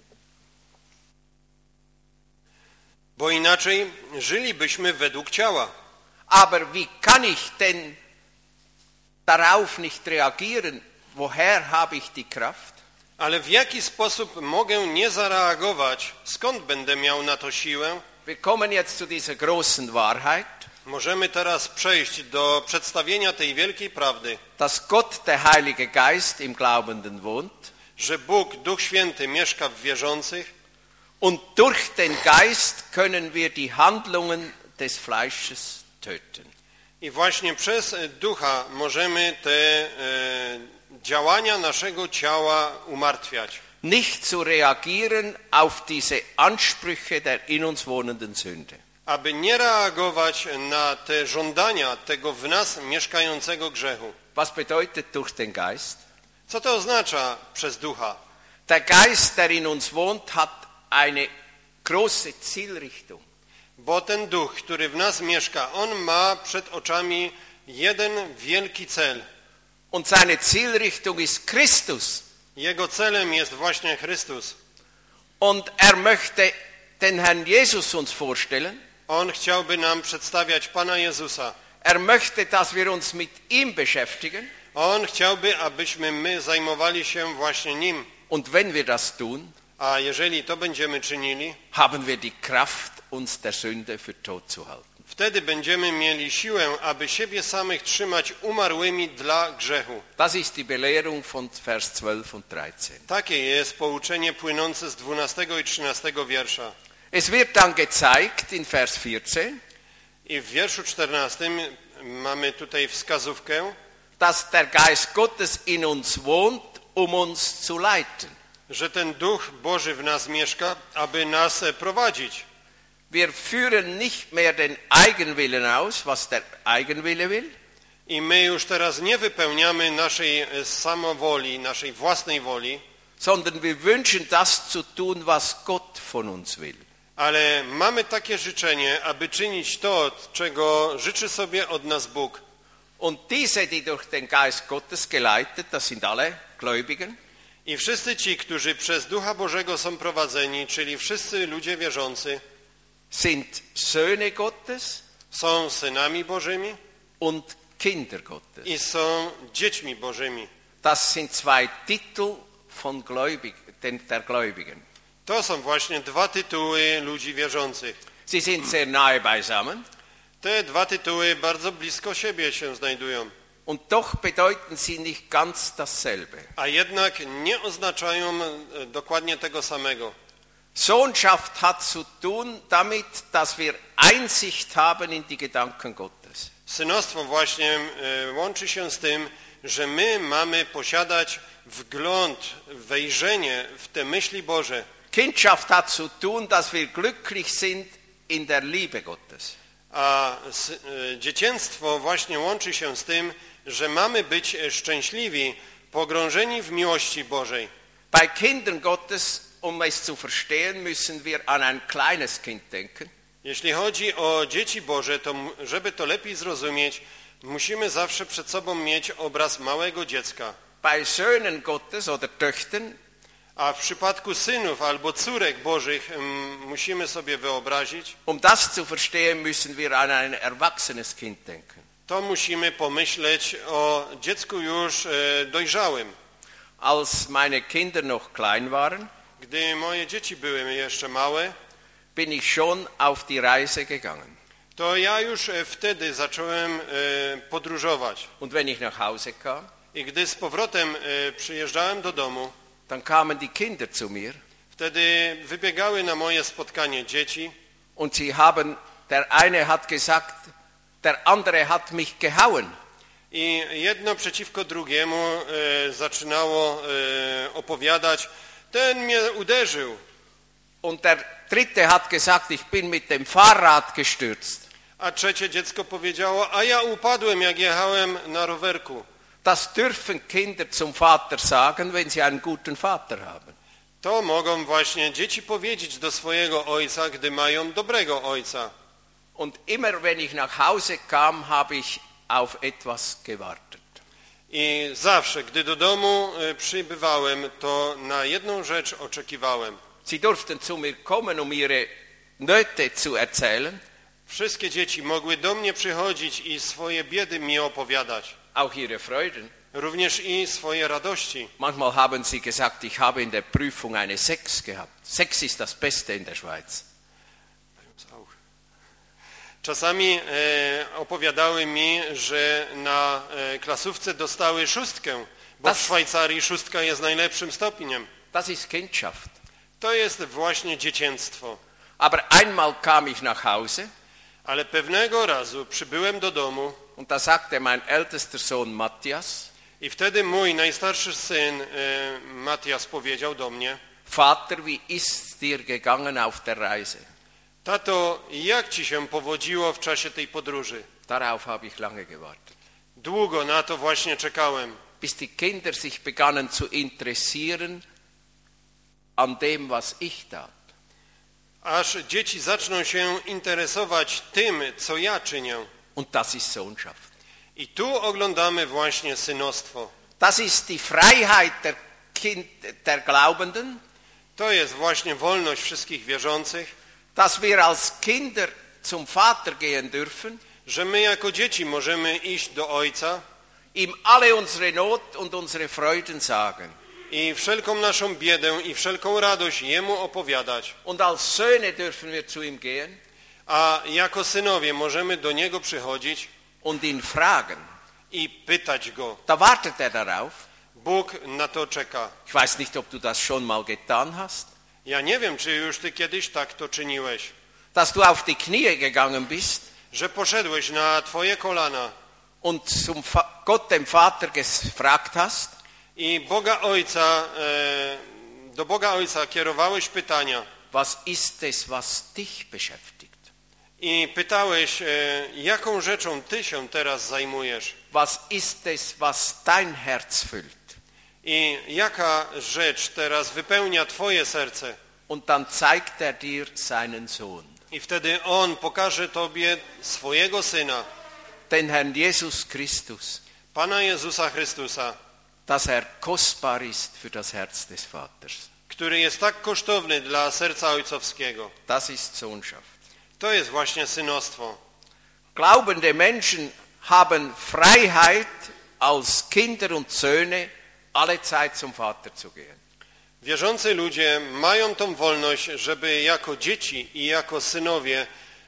Bo inaczej żylibyśmy według ciała. Aber wie kann ich denn darauf nicht reagieren? Woher habe ich die Kraft? Ale w jaki sposób mogę nie zareagować? Skąd będę miał na to siłę? Wir kommen jetzt zu dieser großen Wahrheit, Możemy teraz przejść do przedstawienia tej wielkiej prawdy, dass Gott, der Heilige Geist, im Glaubenden wohnt że Bóg, Duch Święty mieszka w wierzących und durch den Geist können wir die Handlungen des Fleisches töten. i właśnie przez Ducha możemy te działania naszego ciała umartwiać. Nicht zu reagieren auf diese Ansprüche der in uns wohnenden Sünde. Aby nie reagować na te żądania tego w nas mieszkającego grzechu. Was bedeutet durch den Geist? Co to oznacza przez Ducha? Der Geist, der in uns wohnt, hat eine große Zielrichtung. Bo ten Duch, który w nas mieszka, on ma przed oczami jeden wielki cel. Und seine Zielrichtung ist Christus. Jego celem jest właśnie Chrystus. Und er möchte den Herrn Jesus uns vorstellen. On chciałby nam przedstawiać Pana Jezusa. Er möchte, dass wir uns mit ihm beschäftigen. On chciałby, abyśmy my zajmowali się właśnie Nim. Und wenn wir das tun, A jeżeli to będziemy czynili, haben wir die Kraft, uns der Sünde für tot zu halten. wtedy będziemy mieli siłę, aby siebie samych trzymać umarłymi dla grzechu. Das ist die Belehrung von Vers 12 und 13. Takie jest pouczenie płynące z 12 i 13 wiersza. Es wird dann gezeigt in Vers 14, I w wierszu 14 mamy tutaj wskazówkę, dass der Geist Gottes in uns wohnt, uns zu leiten. że ten Duch Boży w nas mieszka, aby nas prowadzić. Wir führen nicht mehr den Eigenwillen aus, was der Eigenwille will, I my już teraz nie wypełniamy naszej samowoli, naszej własnej woli, sondern wir wünschen das zu tun, was Gott von uns will. ale mamy takie życzenie, aby czynić to, czego życzy sobie od nas Bóg. Und diese, die durch den Geist Gottes geleitet, das sind alle Gläubigen, I wszyscy ci, którzy przez Ducha Bożego są prowadzeni, czyli wszyscy ludzie wierzący, sind Söhne Gottes są synami Bożymi und Kinder Gottes. i są dziećmi Bożymi. Das sind zwei Titel von der Gläubigen. To są właśnie dwa tytuły ludzi wierzących. Sie sind sehr nahe beisammen Te dwa tytuły bardzo blisko siebie się znajdują, und doch bedeuten sie nicht ganz dasselbe. a jednak nie oznaczają dokładnie tego samego. Sohnschaft hat zu tun damit, dass wir Einsicht haben in die Gedanken Gottes. Synostwo właśnie łączy się z tym, że my mamy posiadać wgląd, wejrzenie w te myśli Boże. Kindschaft hat zu tun, dass wir glücklich sind in der Liebe Gottes. A dziecięctwo właśnie łączy się z tym, że mamy być szczęśliwi, pogrążeni w miłości Bożej. Bei Kindern Gottes, um es zu verstehen, müssen wir an ein kleines Kind denken. Jeśli chodzi o dzieci Boże, to żeby to lepiej zrozumieć, musimy zawsze przed sobą mieć obraz małego dziecka. Bei Söhnen Gottes oder Töchtern A w przypadku synów albo córek Bożych musimy sobie wyobrazić, um das zu verstehen, müssen wir an ein erwachsenes Kind denken. to musimy pomyśleć o dziecku już dojrzałym. Als meine Kinder noch klein waren, Gdy moje dzieci były jeszcze małe, bin ich schon auf die Reise gegangen. to ja już wtedy zacząłem podróżować. Und wenn ich nach Hause kam, I gdy z powrotem przyjeżdżałem do domu, dann kamen die Kinder zu mir wtedy wybiegały na moje spotkanie dzieci und sie haben, der eine hat gesagt, der andere hat mich gehauen. i jedno przeciwko drugiemu zaczynało opowiadać, ten mnie uderzył. Und der dritte hat gesagt, ich bin mit dem Fahrrad gestürzt. A trzecie dziecko powiedziało, a ja upadłem, jak jechałem na rowerku. Das dürfen Kinder zum Vater sagen, wenn sie einen guten Vater haben. To mogą właśnie dzieci powiedzieć do swojego ojca, gdy mają dobrego ojca. Und immer wenn ich nach Hause kam, habe ich auf etwas gewartet. I zawsze, gdy do domu przybywałem, to na jedną rzecz oczekiwałem. Sie durften zu mir kommen, um ihre Nöte zu erzählen, Wszystkie dzieci mogły do mnie przychodzić i swoje biedy mi opowiadać. auch ihre Freuden. Również i swoje radości. Manchmal haben sie gesagt, ich habe in der Prüfung eine 6 gehabt. 6 ist das Beste in der Schweiz. Czasami opowiadały mi, że na klasówce dostały 6, bo w Szwajcarii 6 jest najlepszym stopniem. Das ist Kindschaft. To jest właśnie dziecięctwo. Aber einmal kam ich nach Hause Ale pewnego razu przybyłem do domu und da sagte mein ältester Sohn Matthias, i wtedy mój najstarszy syn Matthias powiedział do mnie: Vater, wie ist dir gegangen auf der Reise? Tato, jak ci się powodziło w czasie tej podróży? Darauf habe ich lange gewartet. Długo na to właśnie czekałem. Bis die Kinder sich begannen zu interessieren an dem, was ich tat. Aż dzieci zaczną się interesować tym, co ja czynię. Und das ist Sohnschaft. I tu oglądamy właśnie synostwo. Das ist die Freiheit der Glaubenden, To jest właśnie wolność wszystkich wierzących, dass wir als Kinder zum Vater gehen dürfen, że my jako dzieci możemy iść do Ojca ihm alle unsere Not und unsere Freuden sagen. i wszelką naszą biedę i wszelką radość Jemu opowiadać. Und als Söhne dürfen wir zu ihm gehen A jako synowie możemy do Niego przychodzić und ihn fragen. i pytać Go. Da wartet er darauf. Bóg na to czeka. Ich weiß nicht, ob du das schon mal getan hast, Ja nie wiem, czy już Ty kiedyś tak to czyniłeś, dass du auf die Knie gegangen bist że poszedłeś na Twoje kolana und zum Gott, dem Vater, gefragt hast, i do Boga Ojca kierowałeś pytania was ist es, was dich beschäftigt? i pytałeś, jaką rzeczą Ty się teraz zajmujesz Was ist es, was dein Herz füllt? i jaka rzecz teraz wypełnia Twoje serce. Und dann zeigt er dir seinen Sohn, I wtedy On pokaże Tobie swojego Syna, den Herrn Jesus Christus, Pana Jezusa Chrystusa, dass er kostbar ist für das Herz des Vaters. który jest tak kosztowny dla serca ojcowskiego. Das ist Sohnschaft. To jest właśnie synostwo. Glaubende Menschen haben Freiheit, als Kinder und Söhne alle Zeit zum Vater zu gehen. Wierzący ludzie mają tą wolność, żeby jako dzieci i jako synowie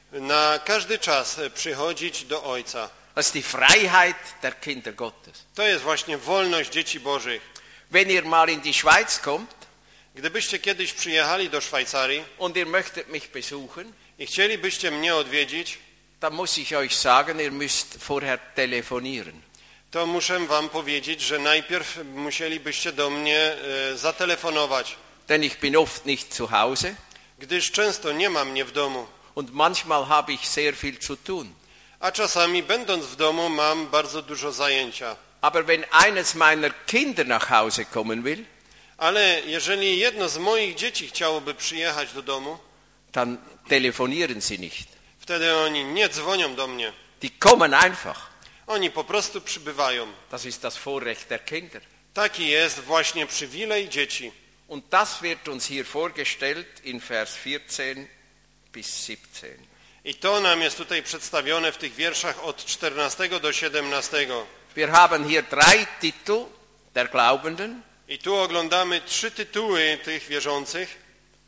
na każdy czas przychodzić do Ojca. Das ist die Freiheit der Kinder Gottes. To jest właśnie wolność dzieci Bożych. Wenn ihr mal in die Schweiz kommt Gdybyście kiedyś przyjechali do Szwajcarii und ihr möchtet mich besuchen, i chcielibyście mnie odwiedzić, dann muss ich euch sagen, ihr müsst vorher telefonieren. to muszę wam powiedzieć, że najpierw musielibyście do mnie zatelefonować, Denn ich bin oft nicht zu Hause gdyż często nie ma mnie w domu, und manchmal habe ich sehr viel zu tun. a czasami będąc w domu mam bardzo dużo zajęcia. Aber wenn eines meiner Kinder nach Hause kommen will, Ale jeżeli jedno z moich dzieci chciałoby przyjechać do domu, dann telefonieren sie nicht. wtedy oni nie dzwonią do mnie. Die kommen einfach. Oni po prostu przybywają. Das ist das Vorrecht der Kinder. Taki jest właśnie przywilej dzieci. Und das wird uns hier vorgestellt in Vers 14 bis 17. I to nam jest tutaj przedstawione w tych wierszach od 14 do 17. Wir haben hier 3 Titel der Glaubenden. I tu oglądamy 3 tytuły tych wierzących.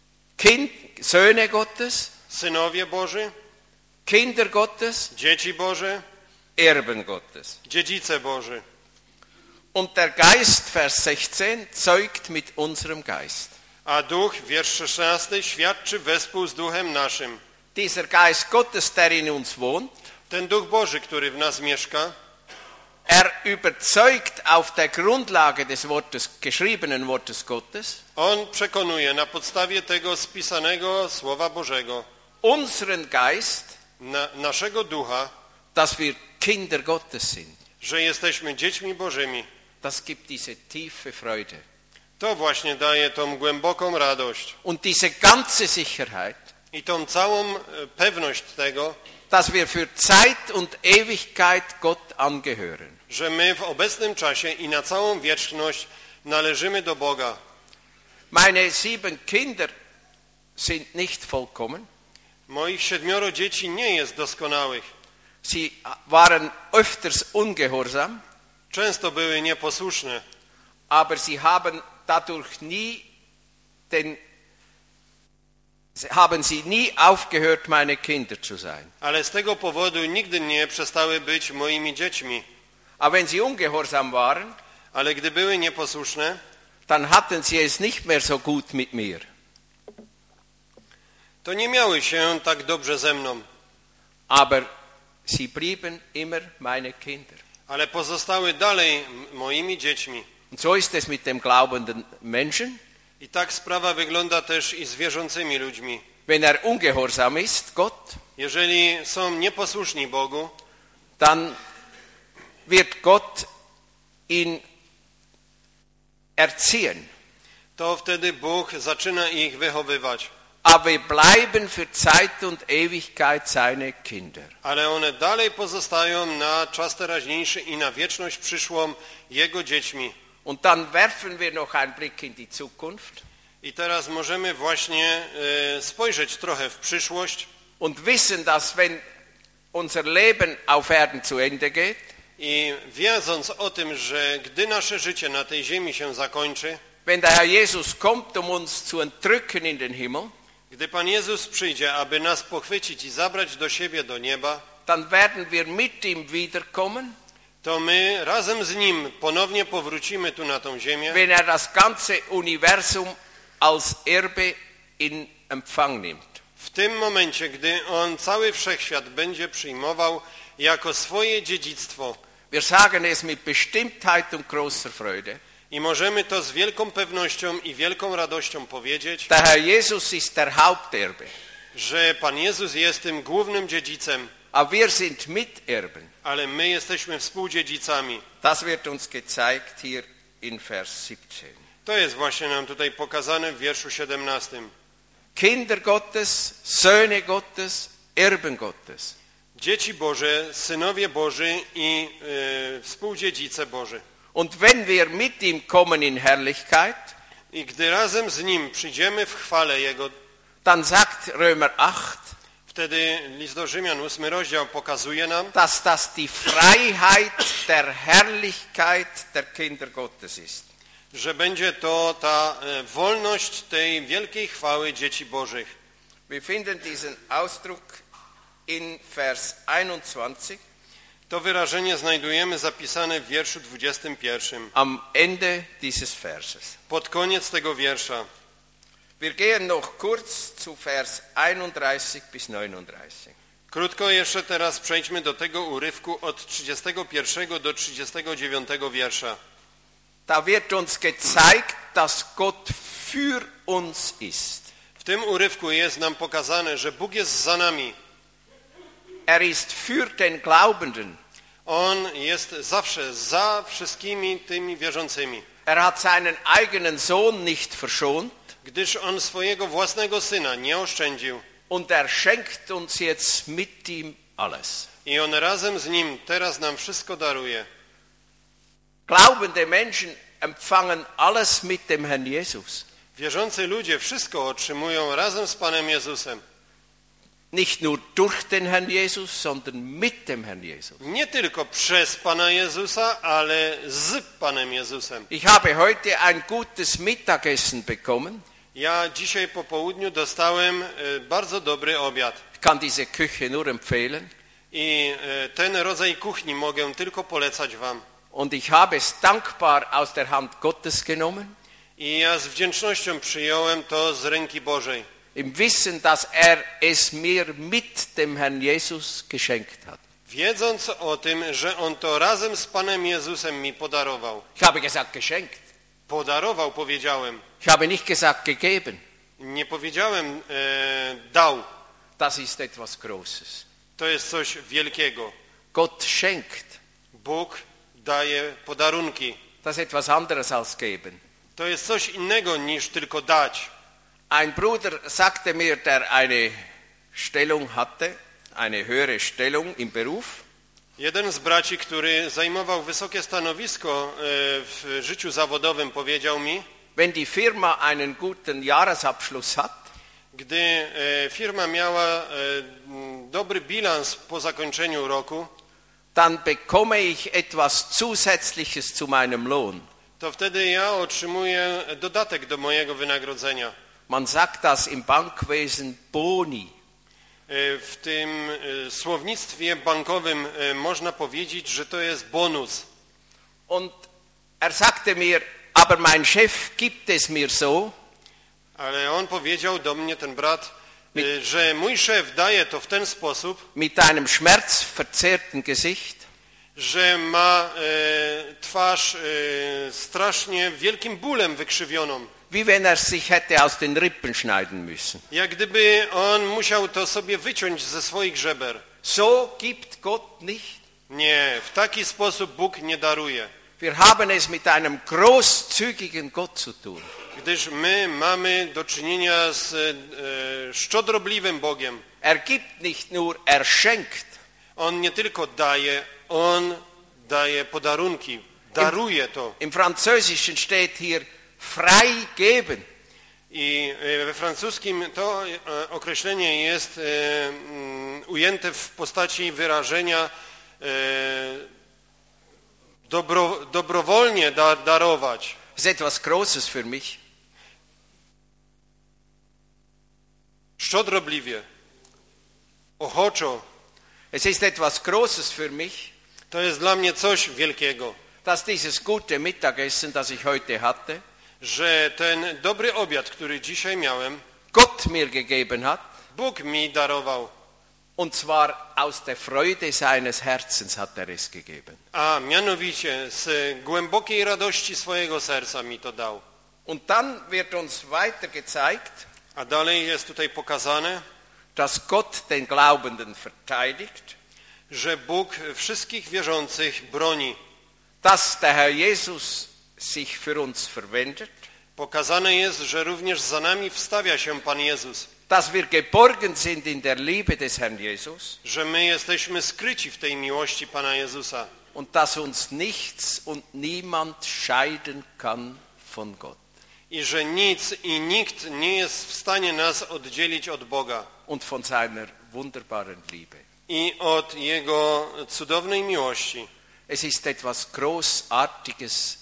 Söhne Gottes, Synowie Boży, Kinder Gottes, dzieci Boże, Erben Gottes. dziedzice Boży. Und der Geist, Vers 16, zeugt mit unserem Geist. A Duch, wiersz 16, świadczy wespół z Duchem naszym. Dieser Geist Gottes, der in uns wohnt, Ten Duch Boży, który w nas mieszka, er überzeugt auf der Grundlage des Wortes, geschriebenen Wortes Gottes, On przekonuje na podstawie tego spisanego Słowa Bożego, unseren Geist, naszego ducha, dass wir Kinder Gottes sind. że jesteśmy dziećmi Bożymi. Das gibt diese tiefe Freude. To właśnie daje tą głęboką radość Und diese ganze Sicherheit, i tą całą pewność tego, dass wir für Zeit und Ewigkeit Gott angehören. że my w obecnym czasie i na całą wieczność należymy do Boga. Meine 7 Kinder sind nicht vollkommen. Moich 7 dzieci nie jest doskonałych. Sie waren öfters ungehorsam, Często były nieposłuszne, aber sie haben dadurch haben sie nie aufgehört, meine Kinder zu sein. ale z tego powodu nigdy nie przestały być moimi dziećmi. Aber wenn sie ungehorsam waren, Ale gdy były nieposłuszne, dann hatten sie es nicht mehr so gut mit mir. to nie miały się tak dobrze ze mną, Aber sie blieben immer meine Kinder. ale pozostały dalej moimi dziećmi. Und so ist es mit dem glaubenden Menschen. I tak sprawa wygląda też i z wierzącymi ludźmi. Wenn er ungehorsam ist, Gott, Jeżeli są nieposłuszni Bogu, dann wird Gott ihn erziehen. to wtedy Bóg zaczyna ich wychowywać. Aber wir bleiben für Zeit und Ewigkeit seine Kinder. Ale one dalej pozostają na czas teraźniejszy i na wieczność przyszłą Jego dziećmi. Und dann werfen wir noch einen Blick in die Zukunft I teraz możemy właśnie spojrzeć trochę w przyszłość und wissen, dass wenn unser Leben auf Erden zu Ende geht, i wiedząc o tym, że gdy nasze życie na tej ziemi się zakończy, wenn der Herr Jesus kommt, uns zu entrücken in den Himmel, Gdy Pan Jezus przyjdzie, aby nas pochwycić i zabrać do siebie do nieba, dann werden wir mit ihm wiederkommen, to my razem z Nim ponownie powrócimy tu na tą ziemię, wenn das ganze Universum als Erbe in Empfang nimmt. w tym momencie, gdy On cały wszechświat będzie przyjmował jako swoje dziedzictwo. Wir sagen es mit Bestimmtheit und großer Freude. I możemy to z wielką pewnością i wielką radością powiedzieć, Der Herr Jesus ist der Haupterbe, że Pan Jezus jest tym głównym dziedzicem, aber wir sind Miterben. ale my jesteśmy współdziedzicami. Das wird uns gezeigt hier in Vers 17. To jest właśnie nam tutaj pokazane w wierszu 17. Kinder Gottes, Söhne Gottes, Erben Gottes. Dzieci Boże, synowie Boży i współdziedzice Boży. Und wenn wir mit ihm kommen in Herrlichkeit, I gdy razem z Nim przyjdziemy w chwale Jego, dann sagt Römer 8, wtedy list do Rzymian 8 rozdział pokazuje nam, dass das die Freiheit der Herrlichkeit der Kinder Gottes ist. że będzie to ta wolność tej wielkiej chwały dzieci Bożych. Wir finden diesen Ausdruck in Vers 21 To wyrażenie znajdujemy zapisane w wierszu 21. am Ende dieses Verses. Pod koniec tego wiersza. Wir gehen noch kurz zu Vers 31 bis 39. Krótko jeszcze teraz przejdźmy do tego urywku od 31 do 39 wiersza. Da wird uns gezeigt, dass Gott für uns ist. W tym urywku jest nam pokazane, że Bóg jest za nami. Er ist für den Glaubenden. On jest zawsze za wszystkimi tymi wierzącymi. Er hat seinen eigenen Sohn nicht verschont Gdyż On swojego własnego Syna nie oszczędził. und er schenkt uns jetzt mit ihm alles. I On razem z Nim teraz nam wszystko daruje. Glaubende Menschen empfangen alles mit dem Herrn Jesus. Wierzący ludzie wszystko otrzymują razem z Panem Jezusem. Nicht nur durch den Herrn Jesus, sondern mit dem Herrn Jesus. Nie tylko przez Pana Jezusa, ale z Panem Jezusem. Ich habe heute ein gutes Mittagessen bekommen. Ja dzisiaj po południu dostałem bardzo dobry obiad. Ich kann diese Küche nur empfehlen. I ten rodzaj kuchni mogę tylko polecać wam. Und ich habe es dankbar aus der Hand Gottes genommen. I ja z wdzięcznością przyjąłem to z ręki Bożej. Im Wissen, dass er es mir mit dem Herrn Jesus geschenkt hat. Wiedząc o tym, że On to razem z Panem Jezusem mi podarował. Ich habe gesagt geschenkt. Podarował, powiedziałem. Ich habe nicht gesagt gegeben. Nie powiedziałem dał. Das ist etwas Großes. To jest coś wielkiego. Gott schenkt. Bóg daje podarunki. Das ist etwas anderes als geben. To jest coś innego niż tylko dać. Ein Bruder sagte mir, der eine Stellung hatte, eine höhere Stellung im Beruf. Jeden z braci, który zajmował wysokie stanowisko w życiu zawodowym, powiedział mi, Wenn die Firma einen guten Jahresabschluss hat, gdy firma miała dobry bilans po zakończeniu roku, dann bekomme ich etwas Zusätzliches zu meinem Lohn. to wtedy ja otrzymuję dodatek do mojego wynagrodzenia. Man sagt das im Bankwesen Boni. W tym słownictwie bankowym można powiedzieć, że to jest bonus. Und er sagte mir, aber mein Chef gibt es mir so, Ale on powiedział do mnie, ten brat, że mój szef daje to w ten sposób, mit einem schmerzverzerrten Gesicht, że ma twarz strasznie wielkim bólem wykrzywioną. wie wenn er sich hätte aus den Rippen schneiden müssen. Jak gdyby on musiał to sobie wyciąć ze swoich żeber. So gibt Gott nicht. Nie, w taki sposób Bóg nie daruje. Wir haben es mit einem großzügigen Gott zu tun. Gdyż my mamy do czynienia z szczodrobliwym Bogiem. Er gibt nicht nur, er schenkt. On nie tylko daje, on daje podarunki, daruje to. Im Französischen steht hier frei geben. I we francuskim to określenie jest ujęte w postaci wyrażenia dobrowolnie darować. Es ist etwas Großes für mich. Szczodrobliwie, ochoczo. Es ist etwas Großes für mich, To jest dla mnie coś wielkiego, dass dieses gute Mittagessen, das ich heute hatte, że ten dobry obiad, który dzisiaj miałem, Gott mir gegeben hat, Bóg mi darował. und zwar aus der Freude seines Herzens hat er es gegeben. A mianowicie z głębokiej radości swojego serca mi to dał. Und dann wird uns weiter gezeigt, A dalej jest tutaj pokazane, dass Gott den Glaubenden verteidigt, że Bóg wszystkich wierzących broni. dass der Herr Jesus sich für uns verwendet, Pokazane jest, że również za nami wstawia się Pan Jezus, dass wir geborgen sind in der Liebe des Herrn Jesus że my jesteśmy skryci w tej miłości Pana Jezusa und dass uns nichts und niemand scheiden kann von Gott i że nic i nikt nie jest w stanie nas oddzielić od Boga und von seiner wunderbaren Liebe. i od Jego cudownej miłości. Es ist etwas Großartiges,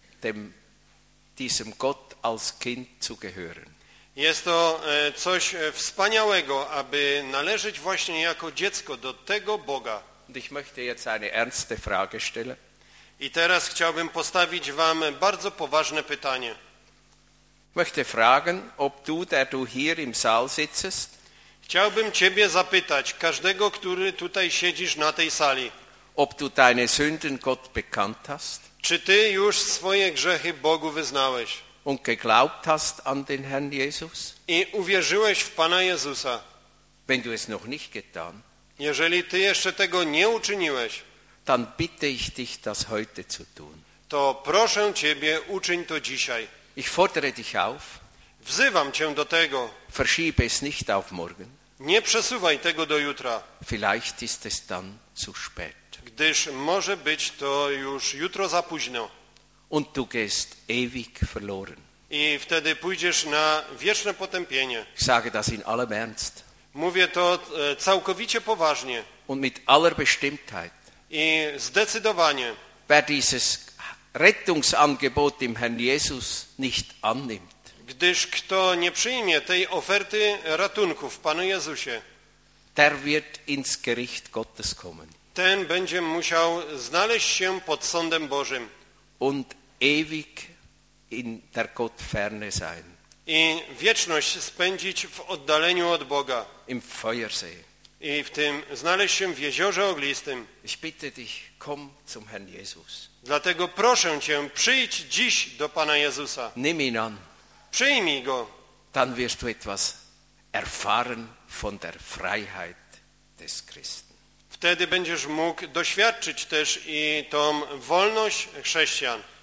diesem Gott als Kind zu gehören. Jest to coś wspaniałego, aby należeć właśnie jako dziecko do tego Boga. Und ich möchte jetzt eine ernste Frage stellen. I teraz chciałbym postawić wam bardzo poważne pytanie. Ich möchte fragen, ob du, der du hier im Saal sitzest, Chciałbym ciebie zapytać, każdego, który tutaj siedzisz na tej sali, ob du deine Sünden Gott bekannt hast czy ty już swoje grzechy Bogu wyznałeś und geglaubt hast an den Herrn Jesus? i uwierzyłeś w Pana Jezusa? Wenn du es noch nicht getan, Jeżeli ty jeszcze tego nie uczyniłeś, dann bitte ich dich, das heute zu tun. to proszę ciebie, uczyń to dzisiaj. Ich fordere dich auf, Wzywam cię do tego. verschiebe es nicht auf morgen. Nie przesuwaj tego do jutra, Vielleicht ist es dann zu spät. gdyż może być to już jutro za późno Und du gehst ewig verloren. i wtedy pójdziesz na wieczne potępienie. Ich sage das in allem Ernst Mówię to całkowicie poważnie und mit aller Bestimmtheit. i zdecydowanie. Wer dieses Rettungsangebot im Herrn Jesus nicht annimmt, Gdyż kto nie przyjmie tej oferty ratunku w Panu Jezusie, der wird ins Gericht Gottes kommen ten będzie musiał znaleźć się pod sądem Bożym und ewig in der Gottferne sein, i wieczność spędzić w oddaleniu od Boga im Feuersee. i w tym znaleźć się w jeziorze oglistym. Ich bitte dich, komm zum Herrn Jesus. Dlatego proszę Cię, przyjdź dziś do Pana Jezusa. Nimm ihn an, Przyjmij Go. dann wirst du etwas erfahren von der Freiheit des Christen. Wtedy będziesz mógł doświadczyć też i tą wolność chrześcijan.